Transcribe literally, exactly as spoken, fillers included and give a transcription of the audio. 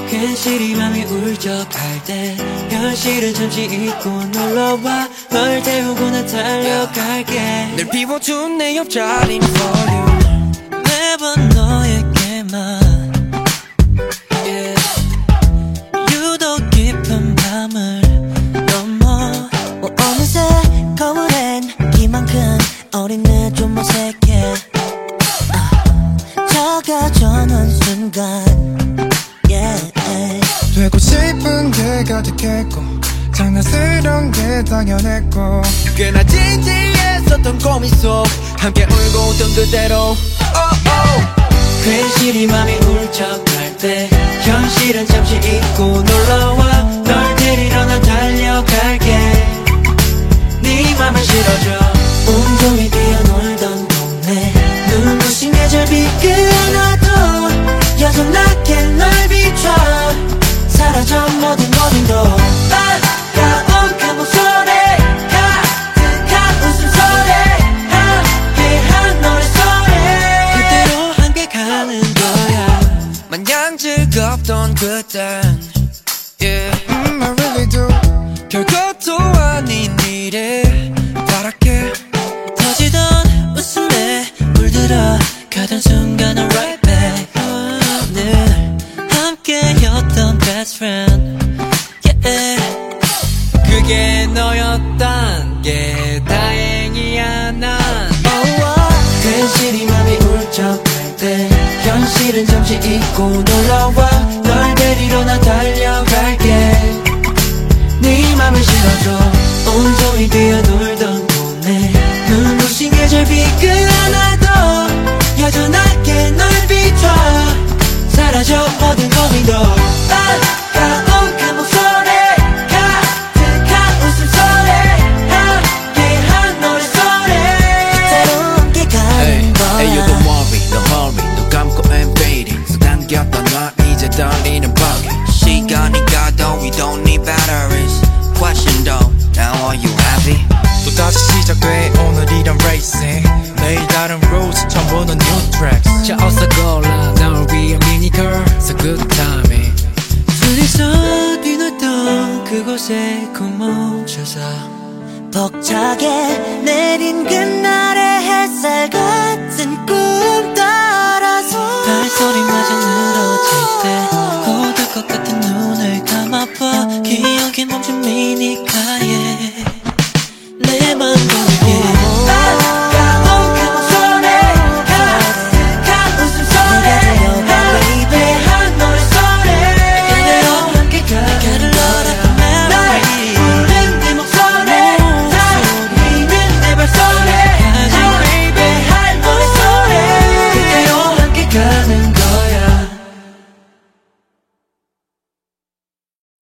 괜시리 맘이 울적할 때 현실은 잠시 잊고 놀러와 널 태우고 난 달려갈게 늘 비워둔 내 옆자리는 for you 매번 너에게만 yeah. 유독 깊은 밤을 넘어 뭐 어느새 거울엔 이만큼 어린 내 좀 어색해 아, 작아져는 순간 yeah. 되고 싶은 게 가득했고 장난스러운 게 당연했고 꽤나 진지했었던 고민 속 함께 울고 웃던 그대로 oh, oh. 괜시리 맘이 울적할 때 현실은 잠시 잊고 놀러와 널 데리러 난 달려갈게 네 맘을 실어줘 온종일 뛰어놀던 동네 눈부신 계절비 끊어도 여전하게 널 비춰 사라져 모든 모든 도 반가운 그 목소리 가득한 웃음소리 함께한 노래소리 그대로 함께 가는 거야 마냥 즐겁던 그땐 yeah. mm, I really do 별것도 아닌 일에 바랄게 터지던 웃음에 물들어 가던 순간 I'm right back 늘 함께였던 best friend yeah. 그게 너였단 게 다행이야 난 oh, oh. 괜시리 맘이 울적할 때 현실은 잠시 잊고 놀러와 널 데리러 난 달려갈게 네 맘을 실어줘 온종일 뛰어놀던 동네 눈부신 계절비 끊어도 여전하게 널 비춰 사라져 모든 고민도 반가운 그 목소리 가득한 웃음소리 함께한 노래소리 그대로 함께 가는 hey, 거야 hey, you don't worry, don't hurry 눈 감고 I'm fading 서 당겼던 넌 이제 떨리는 벅 시간이 가도 we don't need batteries Question though, now are you happy? 또다시 시작돼 오늘이란 racing 매일 다른 routes 처음 보는 new tracks 자 어서 골라 널 위한 미니컬 So good timing 둘이서 뛰놀던 그곳에 꼭 멈춰서 벅차게 내린 그날의 햇살 같은 꿈